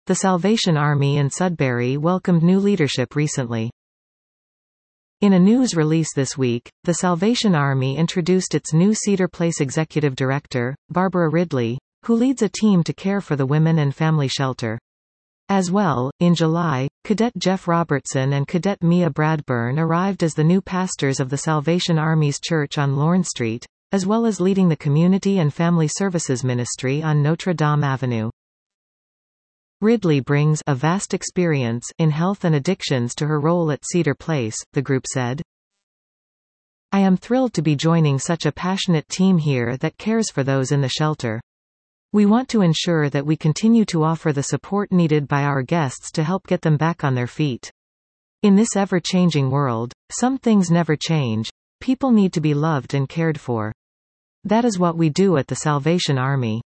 The Salvation Army in Sudbury welcomed new leadership recently. In a news release this week, the Salvation Army introduced its new Cedar Place executive director, Barbara Ridley, who leads a team to care for the women and family shelter. As well, in July, Cadet Jeff Robertson and Cadet Mia Bradburn arrived as the new pastors of the Salvation Army's church on Lorne Street, as well as leading the Community and Family Services Ministry on Notre Dame Avenue. Ridley brings a vast experience in health and addictions to her role at Cedar Place, the group said. I am thrilled to be joining such a passionate team here that cares for those in the shelter. We want to ensure that we continue to offer the support needed by our guests to help get them back on their feet. In this ever-changing world, some things never change. People need to be loved and cared for. That is what we do at the Salvation Army.